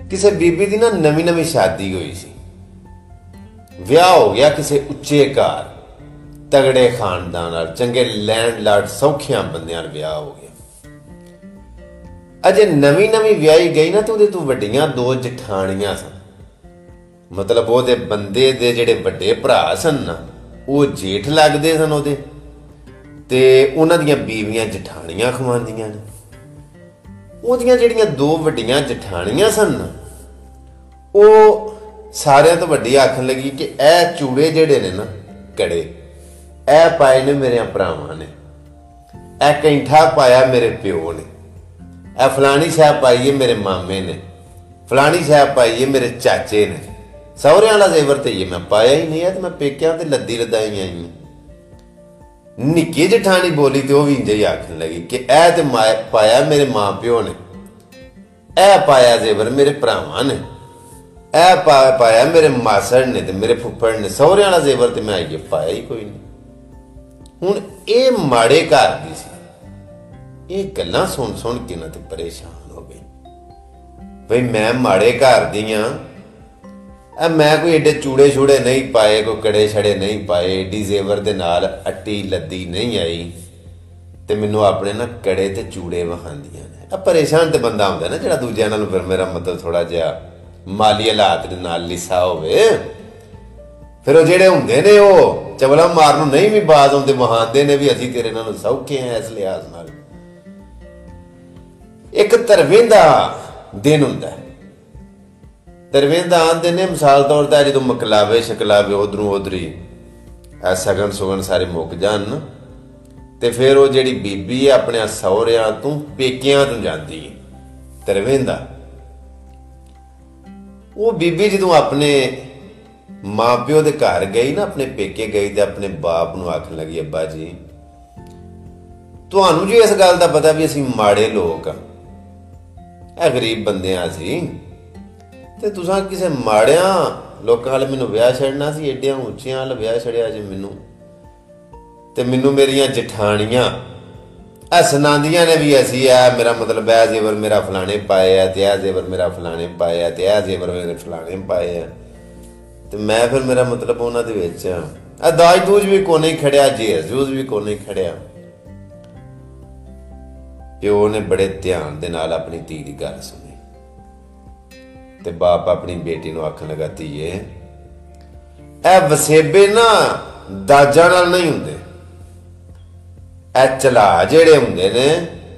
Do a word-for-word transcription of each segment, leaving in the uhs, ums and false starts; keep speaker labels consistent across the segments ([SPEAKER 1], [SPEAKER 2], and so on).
[SPEAKER 1] किसी बीबी की ना नवी नवी शादी हुई सी, विआह हो गया किसी उच्चे घर तगड़े खानदान चंगे लैंडलॉर्ड सौखिया बंदियां विआह हो गया। अजे नवी नवी विआही गई ना तो उहदे तो वड्डियां दो जठानियां सन, मतलब वो बंदे दे जेड़े वड्डे भरा सन ना वो जेठ लगदे सन ओहदे, ते उन्हां दियां बीवियां जठानियां खवांदियां ने। ਉਹਦੀਆਂ ਜਿਹੜੀਆਂ ਦੋ ਵੱਡੀਆਂ ਜਠਾਣੀਆਂ ਸਨ ਨਾ ਉਹ ਸਾਰਿਆਂ ਤੋਂ ਵੱਡੀ ਆਖਣ ਲੱਗੀ ਕਿ ਇਹ ਚੂੜੇ ਜਿਹੜੇ ਨੇ ਨਾ ਕੜੇ ਇਹ ਪਾਏ ਨੇ ਮੇਰੇ ਭਰਾਵਾਂ ਨੇ, ਇਹ ਕੈਂਠਾ ਪਾਇਆ ਮੇਰੇ ਪਿਓ ਨੇ, ਇਹ ਫਲਾਣੀ ਸਾਹਿਬ ਪਾਈ ਹੈ ਮੇਰੇ ਮਾਮੇ ਨੇ, ਫਲਾਣੀ ਸਾਹਿਬ ਪਾਈ ਹੈ ਮੇਰੇ ਚਾਚੇ ਨੇ। ਸਹੁਰਿਆਂ ਵਾਲਾ ਜ਼ੇਵਰ ਤੇ ਇਹ ਮੈਂ ਪਾਇਆ ਹੀ ਨਹੀਂ ਹੈ, ਤੇ ਮੈਂ ਪੇਕਿਆਂ ਤੇ ਲੱਦੀ ਰਦਾਈ ਆਈ ਹਾਂ। निक्की जठानी बोली तो भी इंज ही आखन लगी कि ऐ ते पाया मेरे मां प्यो ने, ऐ पाया जेवर मेरे भरावां ने, ऐ पा पाया मेरे मासड़ ने ते मेरे फुफ्फड़ ने, सहुरे वाला जेवर ते मैं आइए पाया ही कोई नहीं। हुण ये माड़े घर दी सी, ये गल्लां सुन सुन के ना ते परेशान हो गई। भाई मैं माड़े घर दी हां, मैं कोई एडे चूड़े छूड़े नहीं पाए, कोई कड़े छड़े नहीं पाए, एडी जेवर दे नाल अट्टी लद्दी नहीं आई, ते मैनू अपने ना कड़े ते चूड़े वखांदियां ने। अब परेशान ते बंदा हुंदा ना जेड़ा दूजियां नाल फिर मेरा मतलब थोड़ा जिहा माली हालात दे नाल लिसा होवे, फिर ओह जेड़े हुंदे ने ओह चवला मारन नहीं भी बाज आउंदे, वहांदे ने भी असीं तेरे नाल सौखे हैं इस लिहाज नाल। एक धरवें दा दिन हुंदा है, तरवेंदा आंदे ने मिसाल तौर पर जो मकलावे शकलावे उधरों उधरी सगन सुगन सारे मुक जान ना, ते फिर वो जी बीबी है अपने सहुरियां तू पेकियां तू जाती है तरवेंदा। वो बीबी जो अपने मां प्यो के घर गई ना, अपने पेके गई तो अपने बाप नूं आखन लगी अब्बा जी तुहानूं जी इस गल का पता भी असीं माड़े लोग आ, गरीब बंदे आ असीं, ते तुसां किसे माड़ियां लोकां वाल मैनूं विआह छड़ना सी, एडियां उच्चियां वाल विआह छड़िया जी मैनूं। ते मैनूं मेरियां जठानियां ऐ सुणांदियां ने भी असीं ऐ मेरा मतलब ऐ जेवर मेरा फलाने पाए है, ते ऐ जेवर मेरा फलाने पाए है, ते ऐ जेवर मेरे फलाने पाए है। ते मैं फिर मेरा मतलब उन्हां दे विच ऐ दाज दूज भी कोने ही खड़िया, जेज जूज भी कोने ही खड़िया। प्यो ने बड़े ध्यान दे नाल अपनी धी दी गल सुनी, ते बाप अपनी बेटी नूं आखन लगा धीए ऐ वसेबे ना दाजा नाल नहीं हुंदे, ऐ चला जेड़े हुंदे ने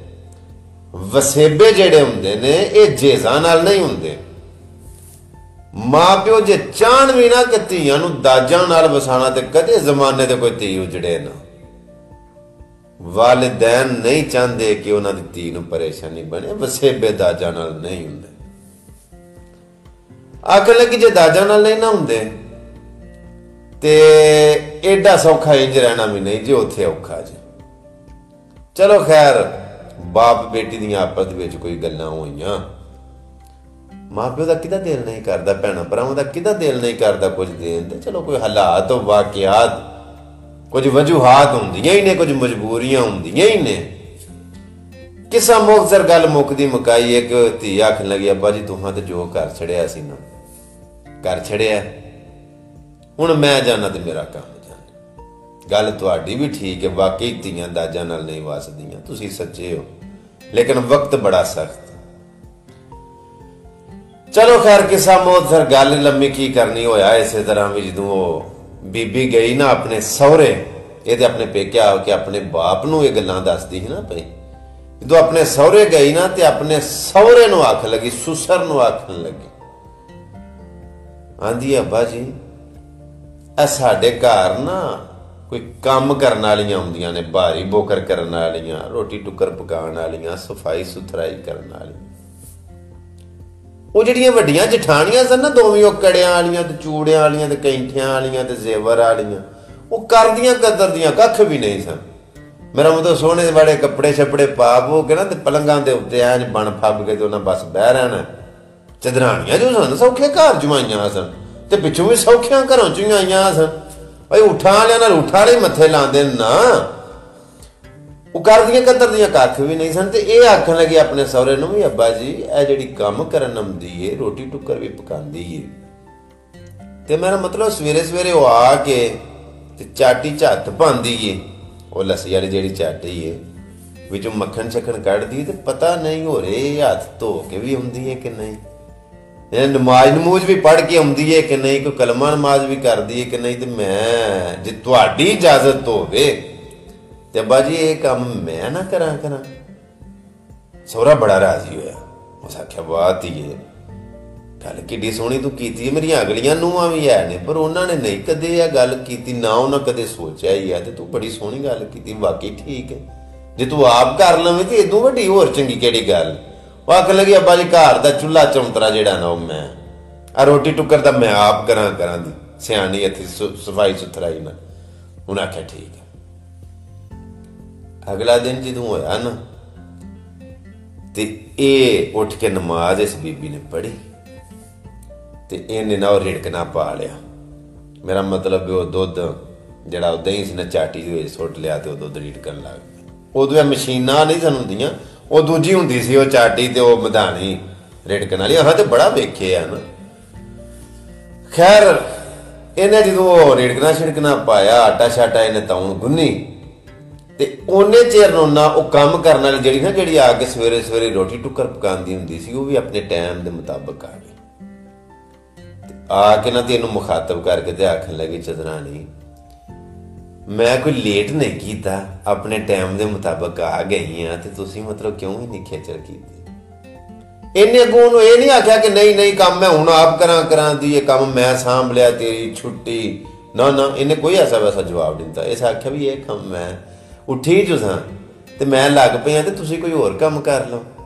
[SPEAKER 1] वसेबे जेड़े हुंदे ने ये जेज़ां नाल नहीं हुंदे। मां प्यो जे चाहण भी ना कि धीआं नूं दाजां नाल वसाणा ते कदे जमाने ते कोई धी उजड़े ना। वालिदैन नहीं चाहते कि उन्हां दी धी नूं परेशानी बने, वसेबे दाजां नाल नहीं हुंदे। आखन लगी जे दाजा नाल नहीं ना हुंदे ते एडा सौखा इंज रहना भी नहीं जे उत्थे औखा जे। चलो खैर बाप बेटी दी आपस विच कोई गल्लां होईयां, मां प्यो दा किदा दिल नहीं करदा, भैणां भरावां दा किदा दिल नहीं करदा कुछ देन ते। चलो कोई हालात वाकियात कुछ वजूहात हुंदियां ही ने, कुछ मजबूरियां हुंदियां ही ने। किसा मुखसर गल मुकदी मुकाई एक धी आखन लगी अब्बा जी तुहां ते जो घर छड़िया सी ना घर छड़िया, हुण मैं जाना ते मेरा काम जाना। गल तुहाडी भी ठीक है, वाकई धीआं दाजां नाल नहीं वसदियां, तुसीं सच्चे हो, लेकिन वक्त बड़ा सख्त। चलो खैर किसा मुखसर गल लम्मी की करनी होया। इसे तरह भी जदों ओह बीबी गई ना अपने सहुरे, ये ते अपने पेके आके अपने बाप नूं ये गल्लां दसदी ही ना पई, जो अपने सहुरे गई ना ते अपने सहुरे नूं आख लगी, सुसर नूं आखन लगी आंदी अब्बा जी ऐ साडे घर ना कोई काम करन वालियां हुंदियां ने, भारी बोकर करन वालियां, रोटी टुक्कर पकाउण वालियां, सफाई सुथराई करन वालियां। वो जिहड़ियां वड्डियां जठानियां सन ना दोवें ओह कड़ियां वालियां ते चूड़ियां वालियां ते कैंठियां वालियां ते जेवर वालियां, वो करदियां कदरदियां कख भी नहीं सन। मेरा मतलब सोने दे बड़े कपड़े छपड़े पा पो के ना ते पलंगां दे उत्ते ऐ बन फब के ते उन्हां बस बह रहना। चदरानियां जो सन सौखे घर जमाइयां सन ते पिछों भी सौखियां घरों चों आईयां सन। भाई उठा वालियां नाल उठा वाले मत्थे लांदे ना, ਉਹ ਕਰਦੀਆਂ ਕਤਰਦੀਆਂ ਕੱਖ ਵੀ ਨਹੀਂ ਸਨ। ਤੇ ਇਹ ਆਖਣ ਲੱਗੀ ਆਪਣੇ ਸਹੁਰੇ ਨੂੰ ਵੀ ਅੱਬਾ ਜੀ ਇਹ ਜਿਹੜੀ ਕੰਮ ਕਰਨ ਆਉਂਦੀ ਏ ਰੋਟੀ ਟੁੱਕਰ ਵੀ ਪਕਾਉਂਦੀ ਏ। ਤੇ ਮੇਰਾ ਮਤਲਬ ਸਵੇਰੇ ਸਵੇਰੇ ਉਹ ਆ ਕੇ ਤੇ ਚਾਟੀ ਝੱਤ ਪਾਉਂਦੀ ਏ, ਉਹ ਲੱਸੀ ਵਾਲੀ ਜਿਹੜੀ ਚਾਟੀ ਏ ਵਿੱਚੋਂ ਮੱਖਣ ਸ਼ੱਖਣ ਕੱਢਦੀ ਤੇ ਪਤਾ ਨਹੀਂ ਹੋ ਰਹੇ ਹੱਥ ਧੋ ਕੇ ਵੀ ਆਉਂਦੀ ਹੈ ਕਿ ਨਹੀਂ, ਇਹ ਨਮਾਜ਼ ਨਮੂਜ਼ ਵੀ ਪੜ੍ਹ ਕੇ ਆਉਂਦੀ ਹੈ ਕਿ ਨਹੀਂ, ਕੋਈ ਕਲਮਾ ਨਮਾਜ਼ ਵੀ ਕਰਦੀ ਹੈ ਕਿ ਨਹੀਂ। ਤੇ ਮੈਂ ਜੇ ਤੁਹਾਡੀ ਇਜਾਜ਼ਤ ਹੋਵੇ ਤੇ ਅੱਬਾ ਜੀ ਇਹ ਕੰਮ ਮੈਂ ਨਾ ਕਰਾਂ ਕਰਾਂ। ਸਹੁਰਾ ਬੜਾ ਰਾਜ਼ੀ ਹੋਇਆ। ਉਸ ਆਖਿਆ ਵਾਹ ਧੀਏ ਗੱਲ ਕਿੱਡੀ ਸੋਹਣੀ ਤੂੰ ਕੀਤੀ ਹੈ। ਮੇਰੀਆਂ ਅਗਲੀਆਂ ਨੂੰਹਾਂ ਵੀ ਹੈ ਨੇ ਪਰ ਉਹਨਾਂ ਨੇ ਨਹੀਂ ਕਦੇ ਇਹ ਗੱਲ ਕੀਤੀ, ਨਾ ਉਹਨਾਂ ਕਦੇ ਸੋਚਿਆ ਹੀ ਹੈ। ਤੇ ਤੂੰ ਬੜੀ ਸੋਹਣੀ ਗੱਲ ਕੀਤੀ, ਵਾਕਈ ਠੀਕ ਹੈ। ਜੇ ਤੂੰ ਆਪ ਕਰ ਲਵੇਂ ਤੇ ਇਦੋਂ ਵੱਡੀ ਹੋਰ ਚੰਗੀ ਕਿਹੜੀ ਗੱਲ। ਉਹ ਆਖਣ ਲੱਗੀ ਅੱਬਾ ਜੀ ਘਰ ਦਾ ਚੁੱਲ੍ਹਾ ਚੌਂਤਰਾ ਜਿਹੜਾ ਨਾ ਉਹ ਮੈਂ, ਆ ਰੋਟੀ ਟੁੱਕਰ ਤਾਂ ਮੈਂ ਆਪ ਕਰਾਂ ਕਰਾਂ ਦੀ ਸਿਆਣੀ ਇੱਥੇ ਸਫਾਈ ਸੁਥਰਾਈ ਨਾਲ। ਉਹਨੇ ਆਖਿਆ ਠੀਕ ਹੈ। ਅਗਲਾ ਦਿਨ ਜਦੋਂ ਹੋਇਆ ਨਾ ਤੇ ਇਹ ਉੱਠ ਕੇ ਨਮਾਜ਼ ਇਸ ਬੀਬੀ ਨੇ ਪੜ੍ਹੀ ਤੇ ਇਹਨੇ ਨਾ ਉਹ ਰਿੜਕਣਾ ਪਾ ਲਿਆ। ਮੇਰਾ ਮਤਲਬ ਉਹ ਦੁੱਧ ਜਿਹੜਾ ਉਹ ਦਹੀਂ ਸੀ ਨਾ ਚਾਟੀ ਦੇ ਵਿੱਚ ਸੁੱਟ ਲਿਆ ਤੇ ਉਹ ਦੁੱਧ ਰਿੜਕਣ ਲੱਗ ਪਿਆ। ਉਦੋਂ ਇਹ ਮਸ਼ੀਨਾਂ ਨਹੀਂ ਸਨ ਹੁੰਦੀਆਂ, ਉਹ ਦੂਜੀ ਹੁੰਦੀ ਸੀ ਉਹ ਚਾਟੀ ਤੇ ਉਹ ਮਧਾਣੀ ਰਿੜਕਣ ਵਾਲੀ। ਹਾਂ ਤੇ ਬੜਾ ਵੇਖਿਆ ਨਾ। ਖੈਰ ਇਹਨੇ ਜਦੋਂ ਉਹ ਰਿੜਕਣਾ ਛਿੜਕਣਾ ਪਾਇਆ, ਆਟਾ ਸ਼ਾਟਾ ਇਹਨੇ ਤਾਉਣ ਗੁੰਨੀ ਤੇ ਉਹਨੇ ਚਿਰ ਨੂੰ ਨਾ ਉਹ ਕੰਮ ਕਰਨ ਵਾਲੀ ਜਿਹੜੀ ਨਾ ਜਿਹੜੀ ਆ ਕੇ ਸਵੇਰੇ ਸਵੇਰੇ ਰੋਟੀ ਟੁੱਕਰ ਪਕਾਉਂਦੀ ਹੁੰਦੀ ਸੀ ਉਹ ਵੀ ਆਪਣੇ ਟਾਈਮ ਦੇ ਮੁਤਾਬਕ ਆ ਗਈ। ਆ ਕੇ ਨਾ ਤੇ ਇਹਨੂੰ ਮੁਖਾਤਬ ਕਰਕੇ ਤੇ ਆਖਣ ਲੱਗੀ ਚਦਰਾਣੀ ਮੈਂ ਕੋਈ ਲੇਟ ਨਹੀਂ ਕੀਤਾ, ਆਪਣੇ ਟਾਈਮ ਦੇ ਮੁਤਾਬਕ ਆ ਗਈ ਆ ਤੇ ਤੁਸੀਂ ਮਤਲਬ ਕਿਉਂ ਹੀ ਨਹੀਂ ਖੇਚਲ ਕੀਤੀ। ਇਹਨੇ ਅੱਗੋਂ ਉਹਨੂੰ ਇਹ ਨਹੀਂ ਆਖਿਆ ਕਿ ਨਹੀਂ ਨਹੀਂ ਕੰਮ ਮੈਂ ਹੁਣ ਆਪ ਕਰਾਂ ਕਰਾਂ ਦੀ ਇਹ ਕੰਮ ਮੈਂ ਸਾਂਭ ਲਿਆ ਤੇਰੀ ਛੁੱਟੀ, ਨਾ ਨਾ ਇਹਨੇ ਕੋਈ ਐਸਾ ਵੈਸਾ ਜਵਾਬ ਨਹੀਂ ਦਿੱਤਾ। ਇਸ ਆਖਿਆ ਵੀ ਇਹ ਕੰਮ ਮੈਂ ਉੱਠੀ ਜੋ ਸਾਂ ਤੇ ਮੈਂ ਲੱਗ ਪਈ ਆ ਤੇ ਤੁਸੀਂ ਕੋਈ ਹੋਰ ਕੰਮ ਕਰ ਲਓ।